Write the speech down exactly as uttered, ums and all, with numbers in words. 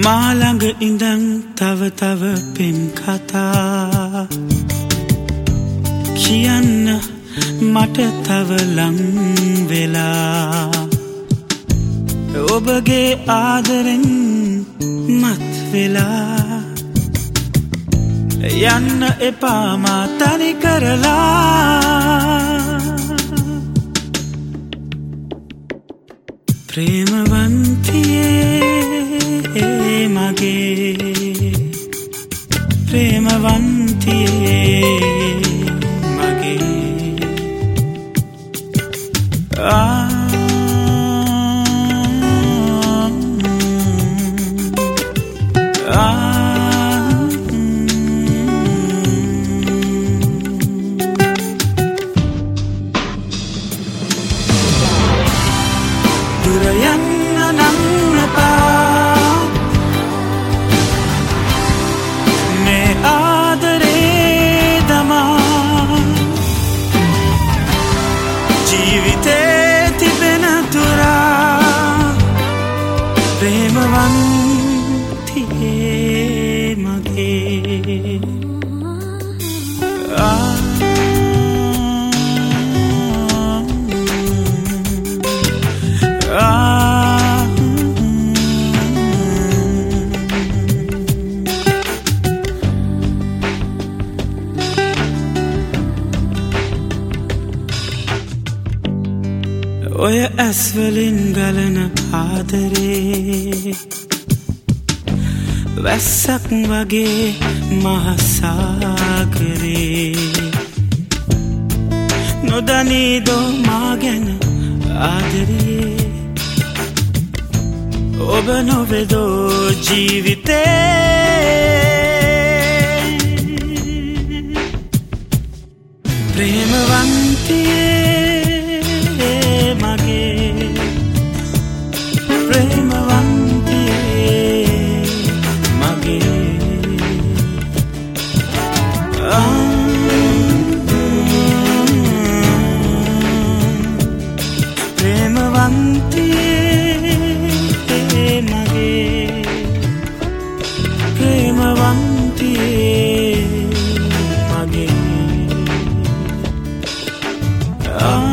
මා ළඟ ඉඳන් තව තව පෙම් කතා කියන්න මට තව ලං වෙලා ඔබගේ ආදරෙන් මත් වෙලා යන්න එපා මා තනි කරලා ප්‍රේමවන්තියේ මගේ ප්‍රේමවන්තියේ මගේ ආ ප්‍රේමවන්තියේ මගේ ආ ආ ඔය ඇස්වලින් ගලන ආදරේ වැස්සක් වගේ මහසාගරේ නොදනීදෝ මා ගැන ආදරේ ඔබ නොවෙදෝ ජීවිතේ ප්‍රේමවන්තියේ මගේ ප්‍රේමවන්තියේ ප්‍රේමවන්තියේ මගේ ප්‍රේමවන්තියේ මගේ ආ